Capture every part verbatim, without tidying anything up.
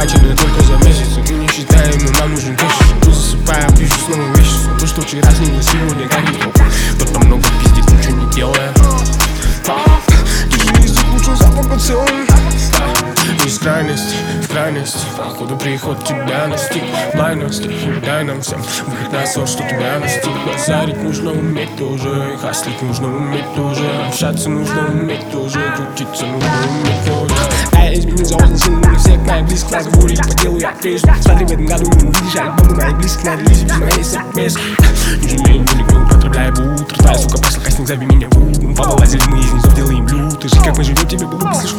потрачены только за месяц. Мы не считаем, но нам нужен кэш. Мы засыпаем, пищу снова вещи. То, что вчера снилось, сегодня как не то. Кто-то много пиздит, ничего не делая. Тяжелый язык, лучше запах поцелуй. Из крайности в крайность, походу приход тебя настиг. Майнус, ты дай нам всем выход на сон, что тебя настиг. Базарить нужно уметь тоже, хаслить нужно уметь тоже, общаться нужно уметь тоже, крутиться нужно уметь тоже. А я изменил за очень сильно на всех моих близких разговоры по делу я трежу. Смотри, в этом году не увидишь альбомы моих близких, надо лезть без моей смс. Не жалеем велико, употребляя бутер. Твоя сука пошла кастинг, зови меня Вудом. Повылазили мы из низов, делаем блюд. Ты же как мы живем, тебе было бы слишком.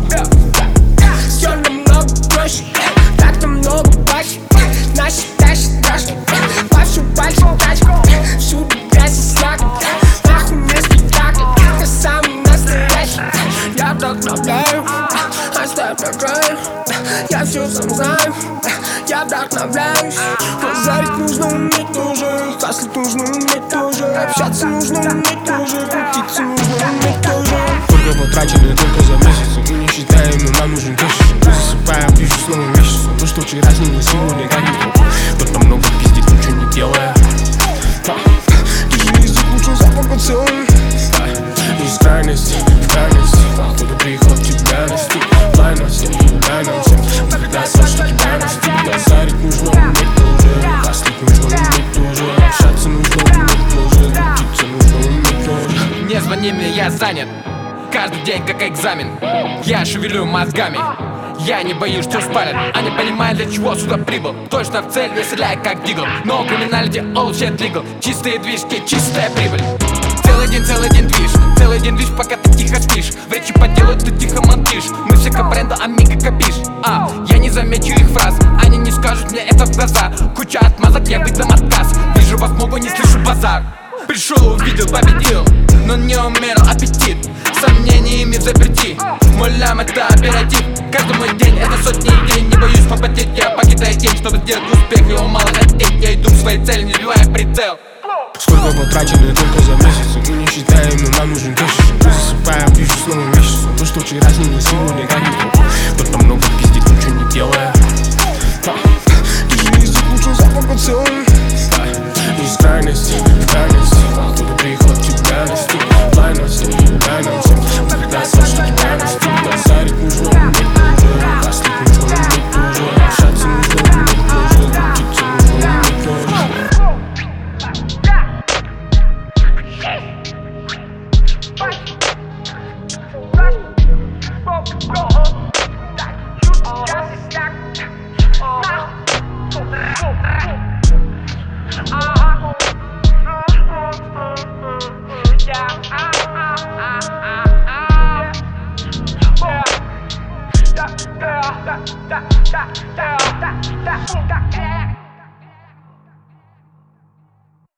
Все намного проще, так намного паче. Наши тащат тачки, вашу пальцы тачку. Всюду грязь и снаг, нахуй не спектакль. Я самый настоящий, я вдохновляю. Оставь на краю, я все сам знаю. Я вдохновляюсь. Базарить нужно уметь тоже, хаслить нужно уметь тоже, общаться нужно уметь тоже, крутиться нужно уметь тоже. Только потрачены только за месяц. Мы не считаем, но нам нужен кэш. Мы засыпаем, пищу снова вещи. То, что вчера снилось, сегодня как не то. Кто-то много пиздит, ничего не делая. Тяжелый язык, лучше запах поцелуй. Из крайности в крайность, походу приход тебя настиг. Майнус, дай нам всем выход на сон, что тебя настиг. Базарить нужно уметь тоже, хаслить нужно уметь тоже, общаться нужно уметь тоже, крутиться нужно уметь тоже. Не звони мне, я занят. Каждый день как экзамен. Я шевелю мозгами. Я не боюсь, что спалят. Они понимают, для чего сюда прибыл. Точно в цель, не стреляй как дигл. Но криминалити, all shit legal. Чистые движки, чистая прибыль. Целый день, целый день движ. Целый день движ, пока ты тихо спишь. В речи по делу ты тихо молчишь. Мы все как бренда, амиго копишь. А, я не замечу их фраз. Они не скажут мне это в глаза. Куча отмазок, я выдам отказ. Вижу вас много, не слышу базар. Пришел, увидел, победил, но не умерил аппетит. Сомнениями заперти. Мой лям это оператив. Каждый мой день это сотни идей. Не боюсь попотеть, я покидаю день, чтобы сделать успех. Его мало хотеть, я иду к своей цели, не сбивая прицел. Сколько потрачены только за месяц. Мы не считаем, но нам нужен кэш. Мы засыпаем, пищу снова вещи. То, что вчера снилось, сегодня как не то. Кто-то много пиздит, ничего не делая. Тяжелый язык, лучше запах поцелуй. Из крайности в крайность, походу приход тебя настиг. Майнус, дай нам всем выход на сон, что тебя настиг. Базарить нужно уметь тоже, хаслить нужно уметь тоже, общаться нужно уметь тоже, крутиться нужно уметь тоже. Yeah.